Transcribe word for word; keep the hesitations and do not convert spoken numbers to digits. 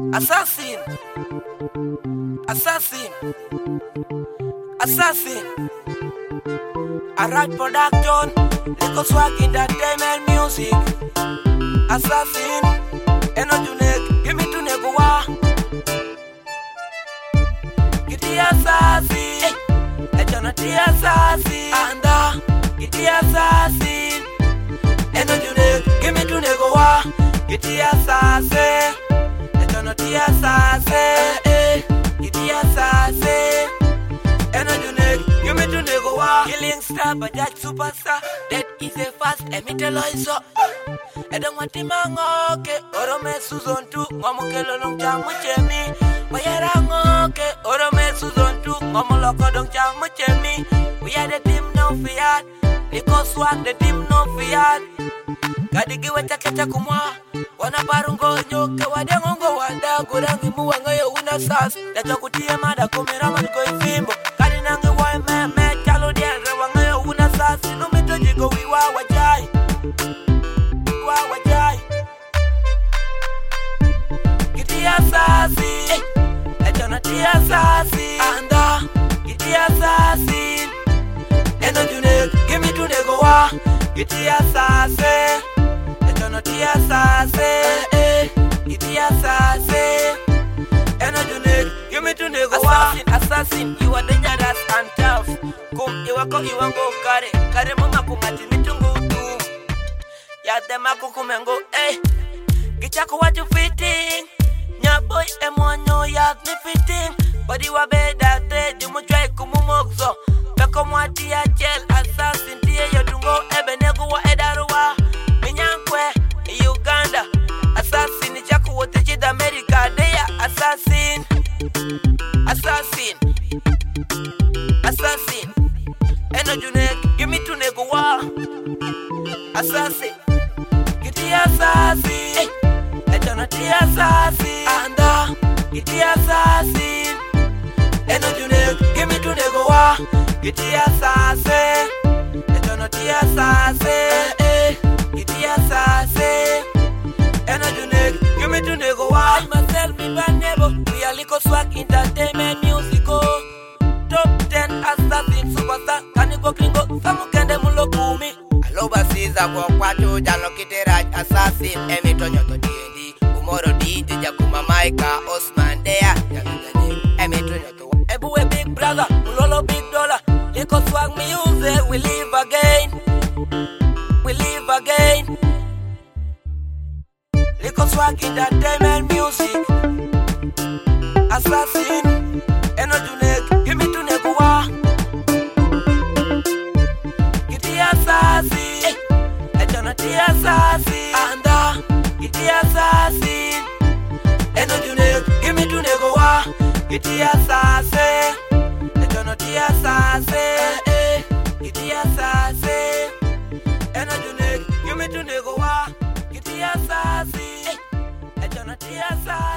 Assassin, Assassin, Assassin. Alright production, Little Swag Entertainment Music. Assassin, Eno Junek, give me to Negoa. Get the assassin, Ejonati assassin, Anda, get the assassin. Eno Junek, give me to Negoa. Get the assassin. No tia sase, eh, itia sase. Eno junek, you me to nego wa. Killing star, but that superstar. That is a fast emitelizer. I don't want him okay. Orome Susan too, Mamukelo long jam muchemi. Mayara okay. Orome Susan too, Mamuloko don't jam muchemi. We are the team no fiat. Nico swag the team no fiat. Kadigi weta kecha kumwa. Wana barungo nyoke wadengongo wada kurangi muwanga yo una sas Dato kutie mada kumira maniko ifimbo Kani nangi wa me me chalo diere wanga yo una sas Numito jigo wiwa wajai Wiwa wajai Kitia sasi Echona tia sasi Anda Kitia sasi Eno june Kimi tunego wa Kitia sasi No tia sase, eh, itia sase. Eno junek, you me to nego. Assassin, assassin, you are dangerous and tough. Kum, you are go, you are go, kare, kare mama kumati mitungu tu. Ya dema kukumengo, eh. Gichaku what you fitting? Nya boy emonyo ya me fitting. Body wa beda te, di mo try kumumokso. Beko mwati ya gel, assassin tiye yotungo, ebe nego wa edaruwa. Uganda, assassin, Jaco, what did America? They are assassin, assassin, assassin. Eno junek, give me to Negoa, assassin, get the assassin, Ejona the assassin, Anda, get the assassin. Eno junek, give me to Negoa, get the assassin, Ejona the assassin. Give me to nego why myself be bad neighbor. We are Little Swag Entertainment Music. Top ten assassin superstar. Kanigo klingo samu kende mulo kumi. Aloba siza kwa kwacho jalo kiteraj assassin. Emi tonyo to D and D. Umoro D J Kuma Maika Osman Dea. Emi tonyo to Ebu a big brother. Mulolo big dollar. Little Swag music. We live again. We live again. Little Swag Entertainment Music. Assassin, Eno junek, give me to Negoa. Get the assassin, Ejona the assassin, Anda, get the assassin. Eno junek, give me to Negoa. Get the assassin, Ejona the assassin, eh, get the assassin. Eno junek, give me to Negoa. Get the assassin. Ejona the assassin.